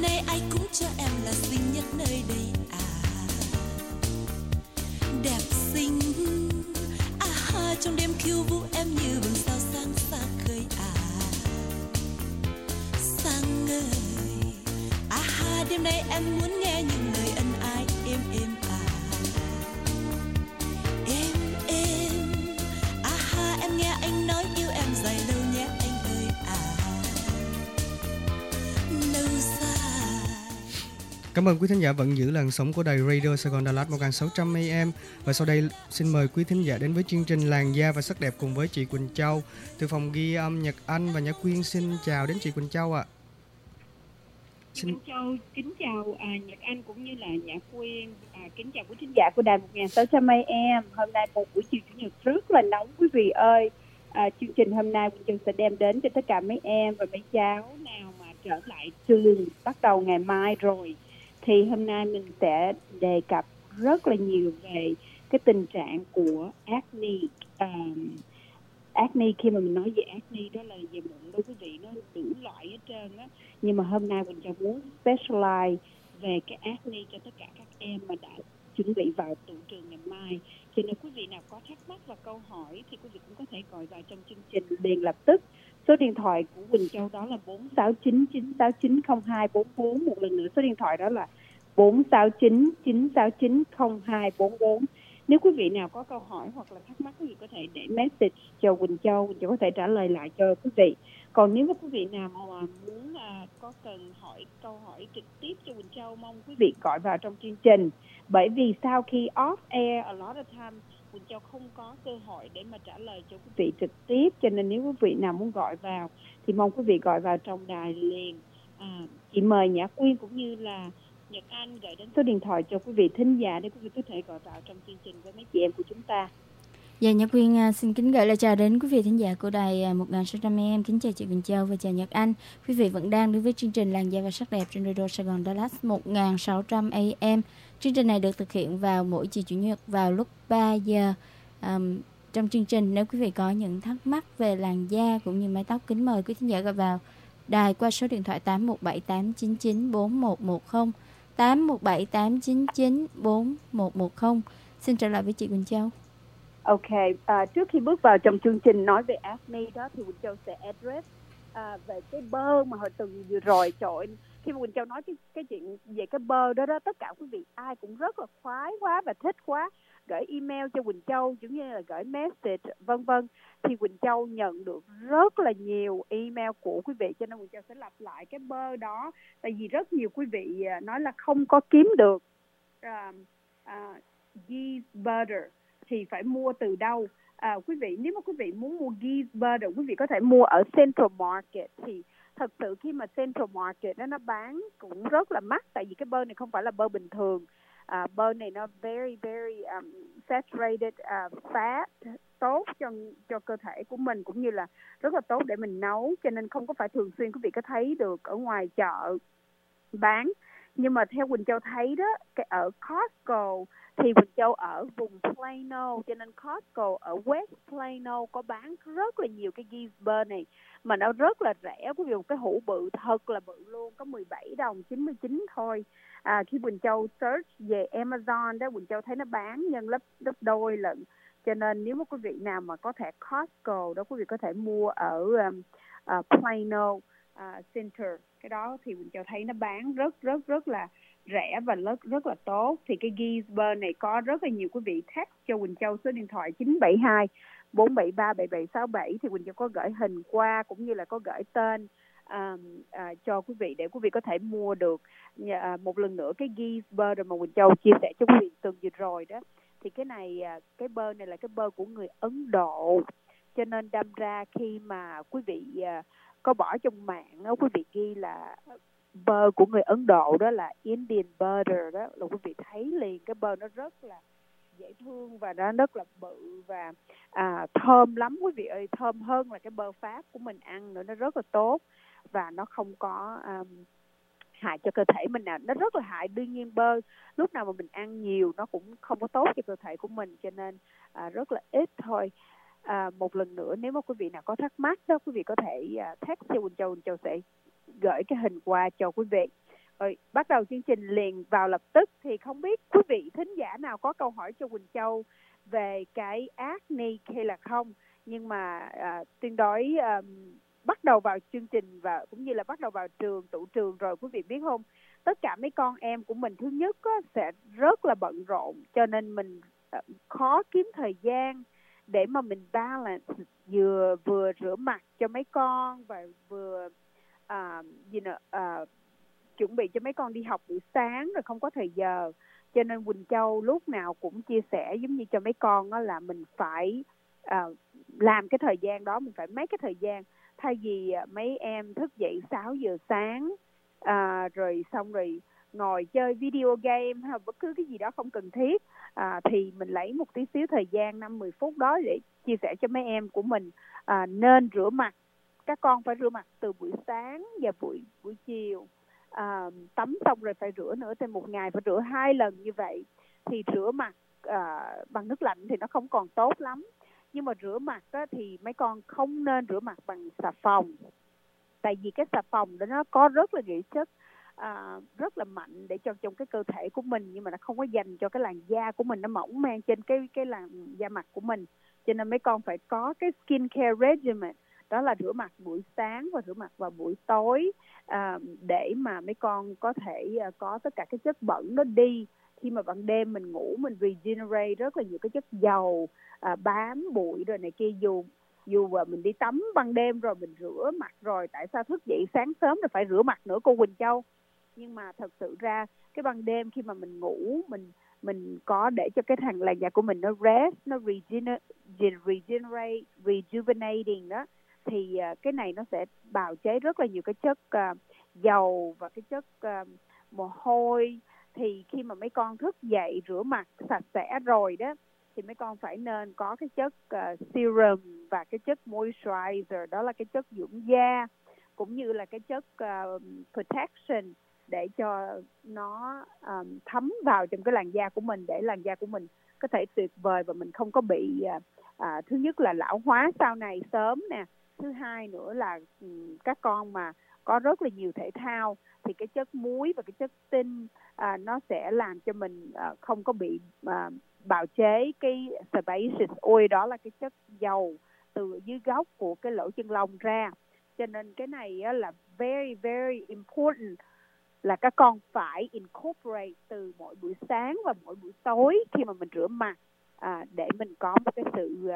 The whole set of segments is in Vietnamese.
nay ai cũng cho em là xinh nhất nơi đây à. Đẹp xinh à ha, trong đêm khiêu vũ em như vầng sao sáng xa khơi à. Sáng ơi à ha, đêm nay em muốn nghe những lời ân ái êm êm à. Êm êm à ha, em nghe anh nói yêu em dài lâu nhé anh ơi à. Lâu dài. Cảm ơn quý thính giả vẫn giữ làn sóng của đài Radio Sài Gòn Đà Lạt 1600 AM. Và sau đây xin mời quý thính giả đến với chương trình Làn da và sắc đẹp cùng với chị Quỳnh Châu từ phòng ghi âm Nhật Anh và Nhã Quyên. Xin chào đến chị Quỳnh Châu ạ. Quỳnh Châu kính chào Nhật Anh cũng như là Nhã Quyên, kính chào quý thính giả của đài 1600 AM. Hôm nay một buổi chiều chủ nhật rất là nóng quý vị ơi. Chương trình hôm nay Quỳnh Châu sẽ đem đến cho tất cả mấy em và mấy cháu nào mà trở lại trường bắt đầu ngày mai rồi. Thì hôm nay mình sẽ đề cập rất là nhiều về cái tình trạng của acne. Acne, khi mà mình nói về acne đó là về mụn đó quý vị, nó đủ loại hết trơn á. Nhưng mà hôm nay mình cho muốn specialize về cái acne cho tất cả các em mà đã chuẩn bị vào tụ trường ngày mai. Cho nên quý vị nào có thắc mắc và câu hỏi thì quý vị cũng có thể gọi vào trong chương trình liền lập tức. Số điện thoại của Quỳnh Châu đó là 469 969 0244. Một lần nữa số điện thoại đó là 469 969 0244. Nếu quý vị nào có câu hỏi hoặc là thắc mắc, quý vị có thể để message cho Quỳnh Châu có thể trả lời lại cho quý vị. Còn nếu quý vị nào mà muốn có cần hỏi câu hỏi trực tiếp cho Quỳnh Châu, mong quý vị gọi vào trong chương trình. Bởi vì sau khi off air, a lot of time Quỳnh Châu không có cơ hội để mà trả lời cho quý vị trực tiếp. Cho nên nếu quý vị nào muốn gọi vào thì mong quý vị gọi vào trong đài liền. Chị mời Nhã Quyên cũng như là Nhật Anh gửi đến số điện thoại cho quý vị thính giả để quý vị có thể gọi vào trong chương trình với mấy chị em của chúng ta. Dạ, Nhật Quyên xin kính gửi lời chào đến quý vị thính giả của đài 1600 AM. Kính chào chị Quỳnh Châu và chào Nhật Anh. Quý vị vẫn đang đến với chương trình Làn da và sắc đẹp trên Radio Sài Gòn Đà Lạt 1600 AM. Chương trình này được thực hiện vào mỗi chiều chủ nhật vào lúc 3 giờ. Trong chương trình, nếu quý vị có những thắc mắc về làn da cũng như mái tóc, kính mời quý thính giả gọi vào đài qua số điện thoại 817 899 4110, 817 899 4110. Xin trở lại với chị Quỳnh Châu. Ok, trước khi bước vào trong chương trình nói về acne đó thì Quỳnh Châu sẽ address về cái bơ mà hồi tuần vừa rồi. Trời ơi, khi mà Quỳnh Châu nói cái chuyện về cái bơ đó tất cả quý vị ai cũng rất là khoái quá và thích quá, gửi email cho Quỳnh Châu giống như là gửi message vân vân, thì Quỳnh Châu nhận được rất là nhiều email của quý vị, cho nên Quỳnh Châu sẽ lặp lại cái bơ đó. Tại vì rất nhiều quý vị nói là không có kiếm được ghee butter thì phải mua từ đâu. Quý vị, nếu mà quý vị muốn mua ghee butter, quý vị có thể mua ở Central Market. Thì thật sự khi mà Central Market đó, nó bán cũng rất là mắc, tại vì cái bơ này không phải là bơ bình thường. Bơ này nó very saturated fat, tốt cho cơ thể của mình, cũng như là rất là tốt để mình nấu, cho nên không có phải thường xuyên quý vị có thấy được ở ngoài chợ bán. Nhưng mà theo Quỳnh Châu thấy đó, ở Costco thì Quỳnh Châu ở vùng Plano, cho nên Costco ở West Plano có bán rất là nhiều cái ghee butter này mà nó rất là rẻ. Quý vị, một cái hũ bự thật là bự luôn, có 17 đồng 99 thôi. Khi Quỳnh Châu search về Amazon đó, Quỳnh Châu thấy nó bán nhân gấp đôi lận. Cho nên nếu mà quý vị nào mà có thẻ Costco đó, quý vị có thể mua ở Plano Center. Cái đó thì Quỳnh Châu thấy nó bán rất là rẻ và rất là tốt. Thì cái ghee butter này có rất là nhiều quý vị text cho Quỳnh Châu số điện thoại 972 473 7767 thì Quỳnh Châu có gửi hình qua cũng như là có gửi tên cho quý vị để quý vị có thể mua được. Một lần nữa, cái ghee butter mà Quỳnh Châu chia sẻ cho quý vị tuần vừa rồi đó, thì cái này, cái bơ này là cái bơ của người Ấn Độ, cho nên đâm ra khi mà quý vị có bỏ trong mạng đó, quý vị ghi là bơ của người Ấn Độ, đó là Indian butter đó, là quý vị thấy liền cái bơ nó rất là dễ thương và nó rất là bự và thơm lắm quý vị ơi, thơm hơn là cái bơ Pháp của mình ăn nữa. Nó rất là tốt và nó không có hại cho cơ thể mình nào. Nó rất là hại, đương nhiên bơ lúc nào mà mình ăn nhiều nó cũng không có tốt cho cơ thể của mình, cho nên rất là ít thôi. Một lần nữa, nếu mà quý vị nào có thắc mắc đó, quý vị có thể text cho Quỳnh Châu sẽ gửi cái hình qua cho quý vị. Rồi bắt đầu chương trình liền vào lập tức. Thì không biết quý vị thính giả nào có câu hỏi cho Quỳnh Châu về cái acne hay là không, nhưng mà tuyệt đối bắt đầu vào chương trình và cũng như là bắt đầu vào tụ trường rồi, quý vị biết không, tất cả mấy con em của mình thứ nhất á, sẽ rất là bận rộn, cho nên mình khó kiếm thời gian để mà mình balance vừa rửa mặt cho mấy con và vừa chuẩn bị cho mấy con đi học buổi sáng rồi không có thời giờ. Cho nên Quỳnh Châu lúc nào cũng chia sẻ giống như cho mấy con đó là mình phải làm cái thời gian đó, mình phải mấy cái thời gian. Thay vì mấy em thức dậy 6 giờ sáng rồi xong rồi ngồi chơi video game hay bất cứ cái gì đó không cần thiết, thì mình lấy một tí xíu thời gian 5-10 phút đó để chia sẻ cho mấy em của mình nên rửa mặt. Các con phải rửa mặt từ buổi sáng và buổi chiều. Tắm xong rồi phải rửa nữa, trên một ngày phải rửa 2 lần như vậy. Thì rửa mặt bằng nước lạnh thì nó không còn tốt lắm, nhưng mà rửa mặt á, thì mấy con không nên rửa mặt bằng xà phòng, tại vì cái xà phòng đó nó có rất là nhiều chất rất là mạnh để cho trong cái cơ thể của mình, nhưng mà nó không có dành cho cái làn da của mình, nó mỏng manh trên cái làn da mặt của mình. Cho nên mấy con phải có cái skin care regimen, đó là rửa mặt buổi sáng và rửa mặt vào buổi tối, để mà mấy con có thể có tất cả cái chất bẩn nó đi. Khi mà ban đêm mình ngủ, mình regenerate rất là nhiều cái chất dầu bám bụi rồi này kia. Dù mình đi tắm ban đêm rồi mình rửa mặt rồi, tại sao thức dậy sáng sớm rồi phải rửa mặt nữa cô Quỳnh Châu? Nhưng mà thật sự ra cái ban đêm khi mà mình ngủ, mình có để cho cái làn da của mình nó rest, nó regenerate, rejuvenating đó, thì cái này nó sẽ bào chế rất là nhiều cái chất dầu và cái chất mồ hôi. Thì khi mà mấy con thức dậy rửa mặt sạch sẽ rồi đó, thì mấy con phải nên có cái chất serum và cái chất moisturizer, đó là cái chất dưỡng da, cũng như là cái chất protection để cho nó thấm vào trong cái làn da của mình, để làn da của mình có thể tuyệt vời và mình không có bị thứ nhất là lão hóa sau này sớm nè, thứ hai nữa là các con mà có rất là nhiều thể thao thì cái chất muối và cái chất tinh nó sẽ làm cho mình không có bị bào chế cái sebaceous oil, đó là cái chất dầu từ dưới gốc của cái lỗ chân lông ra. Cho nên cái này là very very important, là các con phải incorporate từ mỗi buổi sáng và mỗi buổi tối khi mà mình rửa mặt, để mình có một cái sự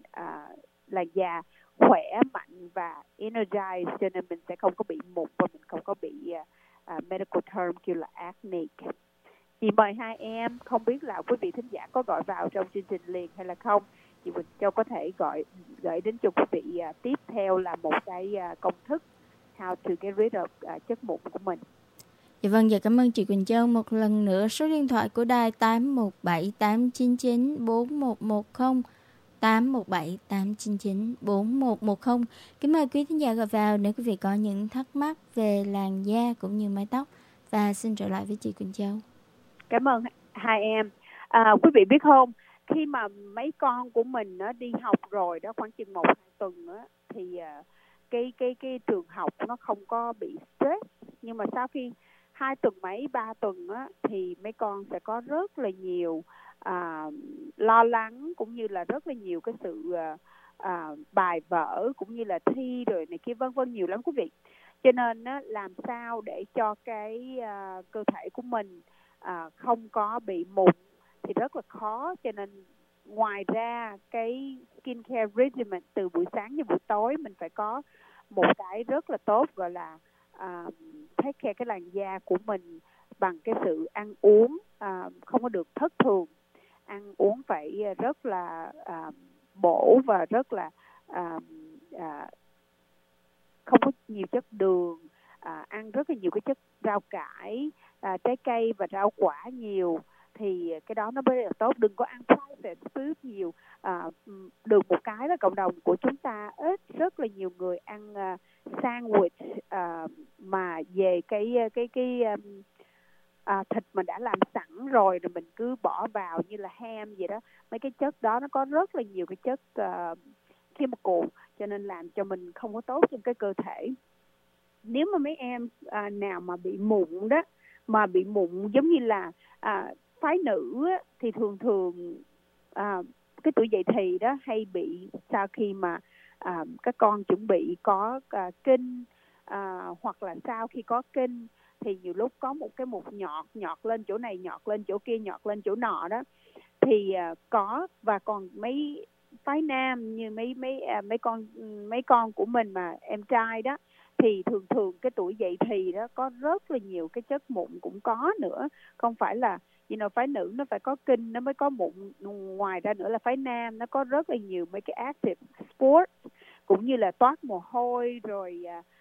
làn da khỏe mạnh và energized, cho nên mình sẽ không có bị mụn và mình không có bị medical term kêu là acne. Chị mời hai em, không biết là quý vị thính giả có gọi vào trong chương trình liền hay là không. Chị Quỳnh Châu có thể gửi đến cho quý vị tiếp theo là một cái công thức how to get rid of chất mụn của mình. Dạ vâng, dạ cảm ơn chị Quỳnh Châu. Một lần nữa số điện thoại của đài 817-899-4110, 817-899-4110. Kính mời quý thính giả gọi vào nếu quý vị có những thắc mắc về làn da cũng như mái tóc. Và xin trở lại với chị Quỳnh Châu. Cảm ơn hai em. Quý vị biết không, khi mà mấy con của mình nó đi học rồi đó, khoảng chừng 1-2 tuần đó, thì cái trường học nó không có bị stress. Nhưng mà sau khi 2 tuần mấy 3 tuần á, thì mấy con sẽ có rất là nhiều lo lắng, cũng như là rất là nhiều cái sự bài vở cũng như là thi rồi này kia vân vân, nhiều lắm quý vị. Cho nên á, làm sao để cho cái cơ thể của mình không có bị mụn thì rất là khó. Cho nên ngoài ra cái skin care regimen từ buổi sáng đến buổi tối, mình phải có một cái rất là tốt, gọi là take care cái làn da của mình bằng cái sự ăn uống không có được thất thường. Ăn uống phải rất là bổ và rất là không có nhiều chất đường, ăn rất là nhiều cái chất rau cải, trái cây và rau quả nhiều, thì cái đó nó mới là tốt. Đừng có ăn processed food nhiều. Được một cái là cộng đồng của chúng ta rất là nhiều người ăn sandwich mà về cái thịt mình đã làm sẵn rồi mình cứ bỏ vào như là ham vậy đó. Mấy cái chất đó nó có rất là nhiều cái chất chemical, cho nên làm cho mình không có tốt trong cái cơ thể. Nếu mà mấy em nào mà bị mụn đó, mà bị mụn giống như là phái nữ á, thì thường thường cái tuổi dậy thì đó hay bị sau khi mà các con chuẩn bị có kinh, hoặc là sau khi có kinh thì nhiều lúc có một cái mụn nhọt lên chỗ này, nhọt lên chỗ kia, nhọt lên chỗ nọ đó, thì có. Và còn mấy phái nam như mấy con của mình mà em trai đó, thì thường cái tuổi dậy thì đó có rất là nhiều cái chất mụn cũng có nữa, không phải là phái nữ nó phải có kinh nó mới có mụn. Ngoài ra nữa là phái nam nó có rất là nhiều mấy cái active sport, cũng như là toát mồ hôi rồi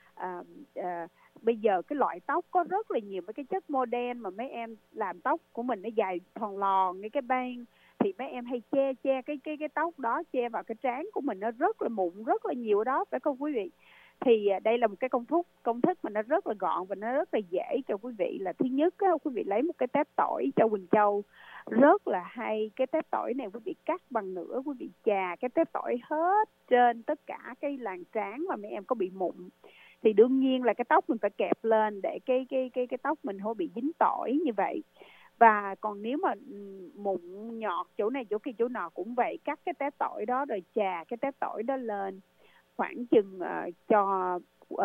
bây giờ cái loại tóc có rất là nhiều mấy cái chất modern mà mấy em làm tóc của mình nó dài thòn lòn như cái ban, thì mấy em hay che cái tóc đó, che vào cái trán của mình, nó rất là mụn rất là nhiều đó, phải không quý vị? Thì đây là một cái công thức mà nó rất là gọn và nó rất là dễ cho quý vị. Là thứ nhất á, quý vị lấy một cái tép tỏi cho Quỳnh Châu rất là hay. Cái tép tỏi này quý vị cắt bằng nửa, quý vị chà cái tép tỏi hết trên tất cả cái làn trán mà mấy em có bị mụn. Thì đương nhiên là cái tóc mình phải kẹp lên để cái tóc mình không bị dính tỏi như vậy. Và còn nếu mà mụn nhọt chỗ này chỗ kia chỗ nọ cũng vậy, cắt cái tép tỏi đó rồi chà cái tép tỏi đó lên khoảng chừng cho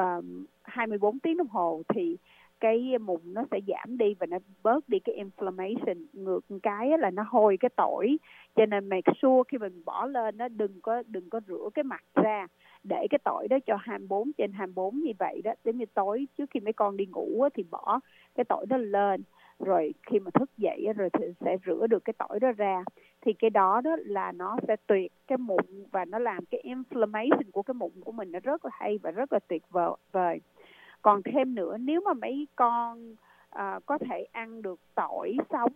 24 tiếng đồng hồ thì cái mụn nó sẽ giảm đi và nó bớt đi cái inflammation. Ngược cái là nó hôi cái tỏi, cho nên make sure khi mình bỏ lên nó đừng có rửa cái mặt ra, để cái tỏi đó cho 24/24 như vậy đó. Đến như tối trước khi mấy con đi ngủ thì bỏ cái tỏi đó lên, rồi khi mà thức dậy rồi thì sẽ rửa được cái tỏi đó ra. Thì cái đó là nó sẽ tuyệt cái mụn và nó làm cái inflammation của cái mụn của mình nó rất là hay và rất là tuyệt vời. Còn thêm nữa, nếu mà mấy con có thể ăn được tỏi sống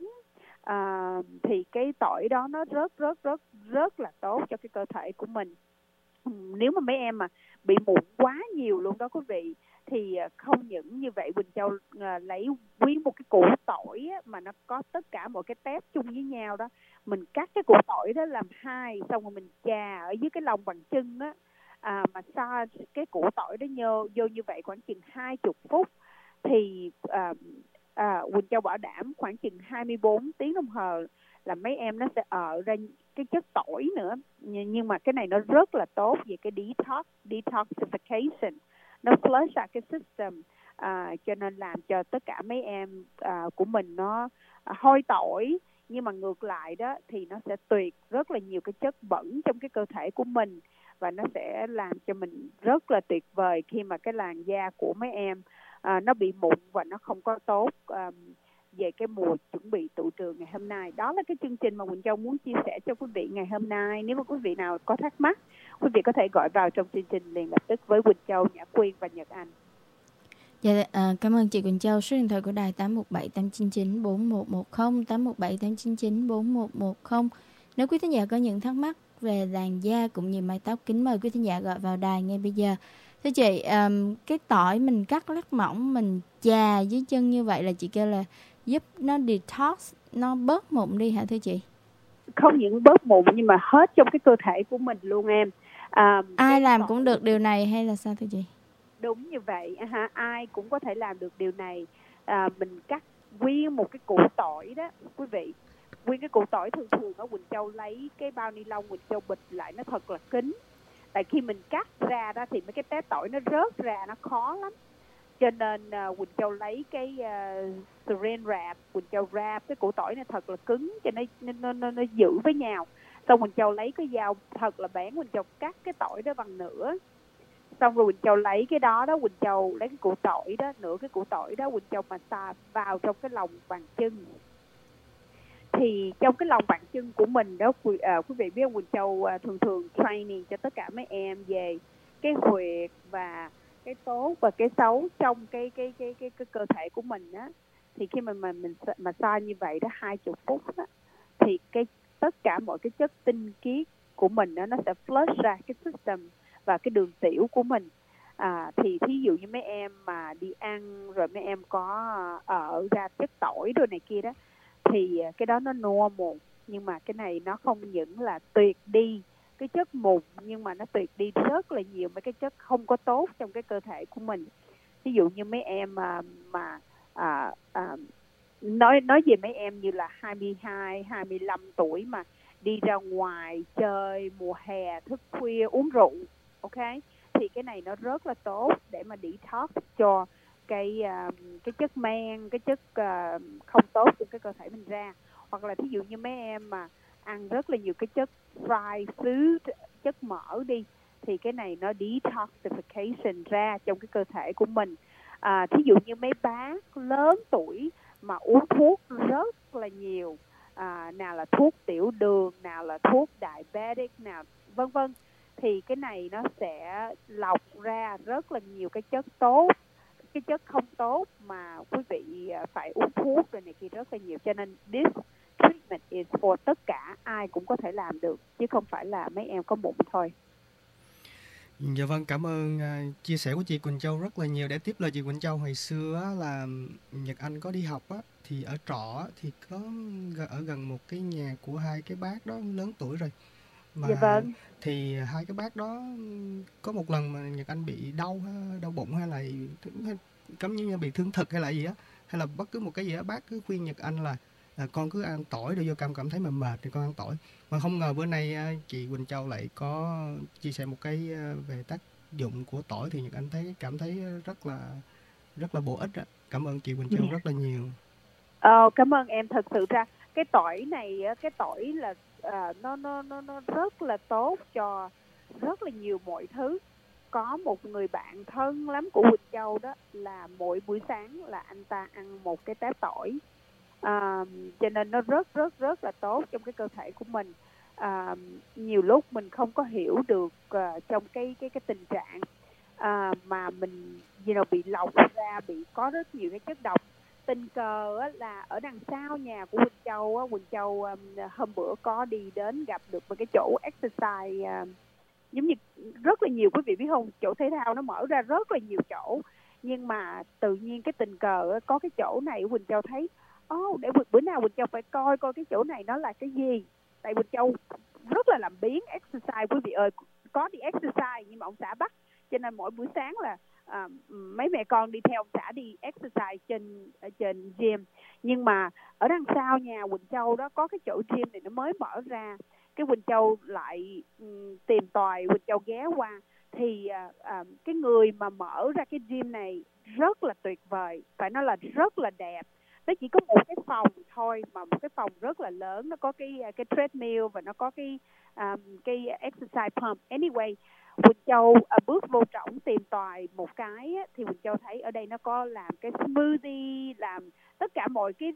thì cái tỏi đó nó rất là tốt cho cái cơ thể của mình. Nếu mà mấy em mà bị mụn quá nhiều luôn đó quý vị, thì không những như vậy, Quỳnh Châu lấy nguyên một cái củ tỏi á, mà nó có tất cả mọi cái tép chung với nhau đó, mình cắt cái củ tỏi đó làm hai, xong rồi mình chà ở dưới cái lòng bàn chân á, mà xa cái củ tỏi đó vô như vậy khoảng chừng 20 phút thì Quỳnh Châu bảo đảm khoảng chừng 24 tiếng đồng hồ là mấy em nó sẽ ra cái chất tỏi nữa. Nhưng mà cái này nó rất là tốt về cái detoxification, nó flush out cái system, cho nên làm cho tất cả mấy em của mình nó hôi tỏi. Nhưng mà ngược lại đó thì nó sẽ tuyệt rất là nhiều cái chất bẩn trong cái cơ thể của mình, và nó sẽ làm cho mình rất là tuyệt vời khi mà cái làn da của mấy em nó bị mụn và nó không có tốt về cái mùa chuẩn bị tụ trường ngày hôm nay. Đó là cái chương trình mà Quỳnh Châu muốn chia sẻ cho quý vị ngày hôm nay. Nếu mà quý vị nào có thắc mắc, quý vị có thể gọi vào trong chương trình liền lập tức với Quỳnh Châu, Nhã Quyên và Nhật Anh. Dạ, cảm ơn chị Quỳnh Châu. Số điện thoại của đài 817-899-4110, 817-899-4110. Nếu quý thính giả có những thắc mắc về làn da cũng như mái tóc, kính mời quý thính giả gọi vào đài ngay bây giờ. Thưa chị, cái tỏi mình cắt lát mỏng, mình chà dưới chân như vậy là chị kêu là giúp nó detox, nó bớt mụn đi hả thưa chị? Không những bớt mụn nhưng mà hết trong cái cơ thể của mình luôn em. Ai làm cũng được điều này hay là sao thưa chị? Đúng như vậy, ai cũng có thể làm được điều này. Mình cắt nguyên một cái củ tỏi đó quý vị. Nguyên cái củ tỏi thường ở Quỳnh Châu lấy cái bao ni lông, Quỳnh Châu bịch lại nó thật là kín. Tại khi mình cắt ra đó thì mấy cái tép tỏi nó rớt ra, nó khó lắm. Cho nên Quỳnh Châu lấy cái saran wrap, Quỳnh Châu wrap cái củ tỏi này thật là cứng cho nó giữ với nhau. Xong Quỳnh Châu lấy cái dao thật là bén, Quỳnh Châu cắt cái tỏi đó bằng nửa. Xong rồi Quỳnh Châu lấy cái đó Quỳnh Châu lấy cái củ tỏi đó, nửa cái củ tỏi đó Quỳnh Châu massage vào trong cái lòng bàn chân. Thì trong cái lòng bàn chân của mình đó, quý vị biết Quỳnh Châu thường training cho tất cả mấy em về cái huyệt và cái tốt và cái xấu trong cái cơ thể của mình á. Thì khi mà mình massage như vậy đó 20 phút đó, thì cái tất cả mọi cái chất tinh khiết của mình đó, nó sẽ flush ra cái system và cái đường tiểu của mình. Thì thí dụ như mấy em mà đi ăn rồi mấy em có ở ra chất tỏi rồi này kia đó, thì cái đó nó normal. Nhưng mà cái này nó không những là tuyệt đi cái chất mụn, nhưng mà nó tuyệt đi rất là nhiều mấy cái chất không có tốt trong cái cơ thể của mình. Ví dụ như mấy em mà nói về mấy em như là 22, 25 tuổi mà đi ra ngoài chơi mùa hè thức khuya uống rượu, ok, thì cái này nó rất là tốt để mà detox cho cái chất men, cái chất không tốt trong cái cơ thể mình ra. Hoặc là thí dụ như mấy em mà ăn rất là nhiều cái chất fried food, chất mỡ đi, thì cái này nó detoxification ra trong cái cơ thể của mình. Thí dụ như mấy bác lớn tuổi mà uống thuốc rất là nhiều, nào là thuốc tiểu đường, nào là thuốc diabetic, nào vân vân, thì cái này nó sẽ lọc ra rất là nhiều cái chất tốt, cái chất không tốt mà quý vị phải uống thuốc rồi này kia rất là nhiều. Cho nên this treatment is for tất cả, ai cũng có thể làm được chứ không phải là mấy em có mụn thôi. Dạ vâng, cảm ơn chia sẻ của chị Quỳnh Châu rất là nhiều. Để tiếp lời chị Quỳnh Châu, hồi xưa á, là Nhật Anh có đi học á, thì ở trọ thì có ở gần một cái nhà của hai cái bác đó lớn tuổi rồi. Mà Dạ vâng. thì hai cái bác đó có một lần mà Nhật Anh bị đau bụng hay là giống như bị thương thực hay là gì á, hay là bất cứ một cái gì đó, bác cứ khuyên Nhật Anh là con cứ ăn tỏi để vô cảm thấy mệt thì con ăn tỏi. Mà không ngờ bữa nay chị Quỳnh Châu lại có chia sẻ một cái về tác dụng của tỏi, thì Nhật Anh cảm thấy rất là bổ ích đó. Cảm ơn chị Quỳnh Châu rất là nhiều. Cảm ơn em. Thật sự ra cái tỏi này, cái tỏi là nó rất là tốt cho rất là nhiều mọi thứ. Có một người bạn thân lắm của Quỳnh Châu đó là mỗi buổi sáng là anh ta ăn một cái tép tỏi, cho nên nó rất là tốt trong cái cơ thể của mình. Nhiều lúc mình không có hiểu được trong cái tình trạng mà mình bị lọc ra, bị có rất nhiều cái chất độc. Tình cờ là ở đằng sau nhà của Quỳnh Châu hôm bữa có đi đến gặp được một cái chỗ exercise, giống như rất là nhiều, quý vị biết không, chỗ thể thao nó mở ra rất là nhiều chỗ, nhưng mà tự nhiên cái tình cờ có cái chỗ này Quỳnh Châu thấy để bữa nào Quỳnh Châu phải coi cái chỗ này nó là cái gì. Tại Quỳnh Châu rất là làm biếng exercise, quý vị ơi, có đi exercise nhưng mà ông xã bắt, cho nên mỗi buổi sáng là mấy mẹ con đi theo ông xã đi exercise trên gym. Nhưng mà ở đằng sau nhà Quỳnh Châu đó có cái chỗ gym này nó mới mở ra, cái Quỳnh Châu lại tìm tòi, Quỳnh Châu ghé qua thì cái người mà mở ra cái gym này rất là tuyệt vời, phải nói là rất là đẹp. Nó chỉ có một cái phòng thôi mà một cái phòng rất là lớn, nó có cái treadmill và nó có cái exercise pump. Anyway, Quỳnh Châu bước vô trọng tìm tòi một cái thì Quỳnh Châu thấy ở đây nó có làm cái smoothie, làm tất cả mọi cái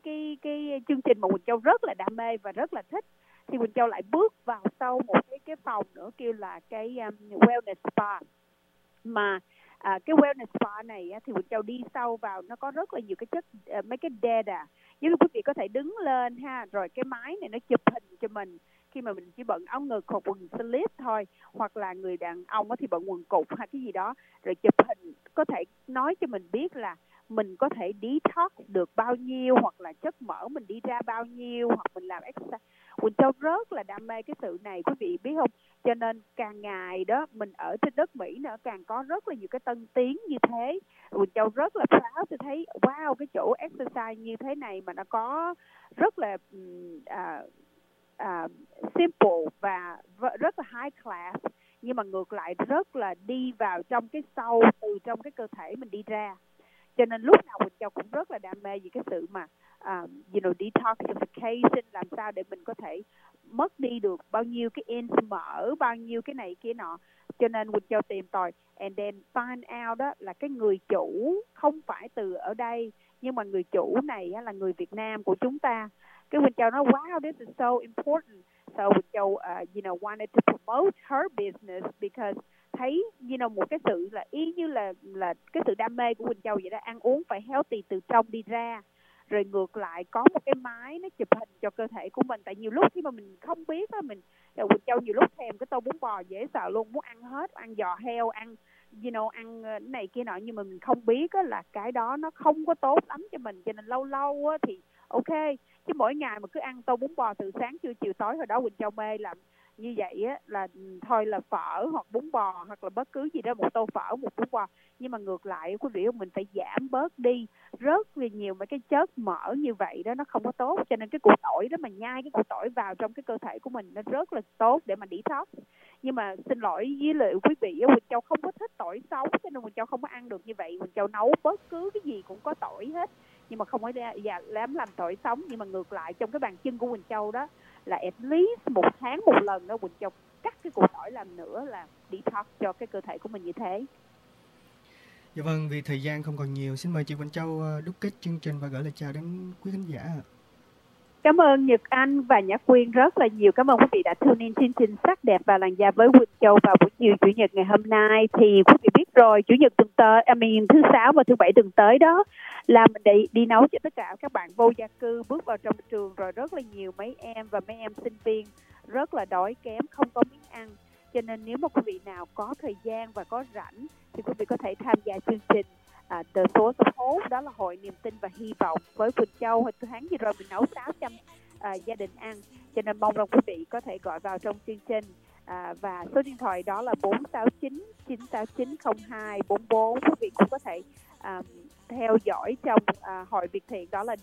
chương trình mà Quỳnh Châu rất là đam mê và rất là thích. Thì Quỳnh Châu lại bước vào sau một cái phòng nữa kêu là cái wellness spa. Mà cái wellness spa này thì Quỳnh Châu đi sâu vào, nó có rất là nhiều cái chất, mấy cái data, giống như quý vị có thể đứng lên ha, rồi cái máy này nó chụp hình cho mình khi mà mình chỉ bận áo ngực hoặc quần slip thôi, hoặc là người đàn ông thì bận quần cụt hay cái gì đó, rồi chụp hình có thể nói cho mình biết là mình có thể detox được bao nhiêu, hoặc là chất mỡ mình đi ra bao nhiêu, hoặc mình làm exercise. Quỳnh Châu rất là đam mê cái sự này, quý vị biết không? Cho nên càng ngày đó mình ở trên đất Mỹ nữa càng có rất là nhiều cái tân tiến như thế. Quỳnh Châu rất là proud, tôi thấy wow, cái chỗ exercise như thế này mà nó có rất là simple và rất là high class, nhưng mà ngược lại rất là đi vào trong cái sâu, từ trong cái cơ thể mình đi ra. Cho nên lúc nào Quỳnh Châu cũng rất là đam mê về cái sự mà detoxification, làm sao để mình có thể mất đi được bao nhiêu cái inch mỡ, bao nhiêu cái này kia nọ. Cho nên Quỳnh Châu tìm tòi and then find out đó là cái người chủ không phải từ ở đây, nhưng mà người chủ này là người Việt Nam của chúng ta. Cái Quỳnh Châu nói wow, this is so important. So Quỳnh Châu wanted to promote her business because thấy một cái sự là y như là cái sự đam mê của Quỳnh Châu vậy đó, ăn uống phải healthy từ trong đi ra, rồi ngược lại có một cái máy nó chụp hình cho cơ thể của mình. Tại nhiều lúc khi mà mình không biết á, Quỳnh Châu nhiều lúc thèm cái tô bún bò dễ sợ luôn, muốn ăn hết, ăn giò heo, ăn ăn này kia nọ, nhưng mà mình không biết á, là cái đó nó không có tốt lắm cho mình. Cho nên lâu lâu á, thì ok, chứ mỗi ngày mà cứ ăn tô bún bò từ sáng trưa chiều tối, hồi đó Quỳnh Châu mê làm như vậy á, là thôi là phở hoặc bún bò hoặc là bất cứ gì đó, một tô phở, một bún bò. Nhưng mà ngược lại quý vị, mình phải giảm bớt đi rất là nhiều mấy cái chất mỡ như vậy đó, nó không có tốt. Cho nên cái củ tỏi đó, mà nhai cái củ tỏi vào trong cái cơ thể của mình nó rất là tốt để mà detox. Nhưng mà xin lỗi với lại quý vị, Quỳnh Châu không có thích tỏi sống, cho nên Quỳnh Châu không có ăn được như vậy. Quỳnh Châu nấu bất cứ cái gì cũng có tỏi hết, nhưng mà không có dám làm tỏi sống. Nhưng mà ngược lại trong cái bàn chân của Quỳnh Châu đó là at least 1 tháng một lần đó, Quỳnh Châu cắt cái củ tỏi làm nữa là detox cho cái cơ thể của mình như thế. Dạ vâng, vì thời gian không còn nhiều, xin mời chị Quỳnh Châu đúc kết chương trình và gửi lời chào đến quý khán giả. Cảm ơn Nhật Anh và Nhã Quyên rất là nhiều. Cảm ơn quý vị đã tune in chương trình Sắc đẹp và làn da với Quỳnh Châu vào buổi chiều Chủ nhật ngày hôm nay. Thì quý vị biết rồi, Chủ nhật tuần tới, thứ Sáu và thứ Bảy tuần tới đó là mình đi nấu cho tất cả các bạn vô gia cư bước vào trong trường, rồi rất là nhiều mấy em và mấy em sinh viên rất là đói kém, không có miếng ăn. Cho nên nếu mà quý vị nào có thời gian và có rảnh thì quý vị có thể tham gia chương trình The Source of Hope, đó là Hội Niềm Tin và Hy Vọng với Quỳnh Châu. Hồi tháng vừa rồi mình nấu 600 gia đình ăn, cho nên mong rằng quý vị có thể gọi vào trong chương trình, và số điện thoại đó là 469 969 0244. Quý vị cũng có thể theo dõi trong Hội Việt Thiện, đó là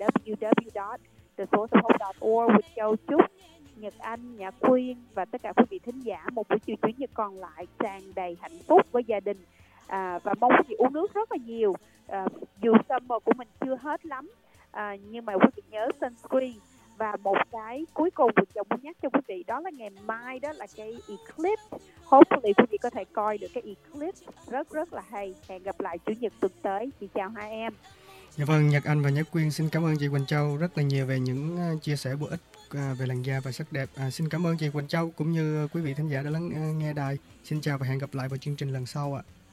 www.thesourceofhope.org. Quỳnh Châu chúc Nhật Anh, Nhã Quyên và tất cả quý vị thính giả một buổi chiều Chủ nhật còn lại tràn đầy hạnh phúc với gia đình. Và mong quý vị uống nước rất là nhiều, dù summer của mình chưa hết lắm, nhưng mà quý vị nhớ sunscreen. Và một cái cuối cùng mình muốn nhắc cho quý vị, đó là ngày mai đó là cái eclipse. Hopefully quý vị có thể coi được cái eclipse rất là hay. Hẹn gặp lại Chủ nhật tuần tới. Chị chào hai em. Dạ vâng, Nhật Anh và Nhã Quyên xin cảm ơn chị Quỳnh Châu rất là nhiều về những chia sẻ bổ ích về làn da và sắc đẹp. Xin cảm ơn chị Quỳnh Châu cũng như quý vị thính giả đã lắng nghe đài. Xin chào và hẹn gặp lại vào chương trình lần sau ạ.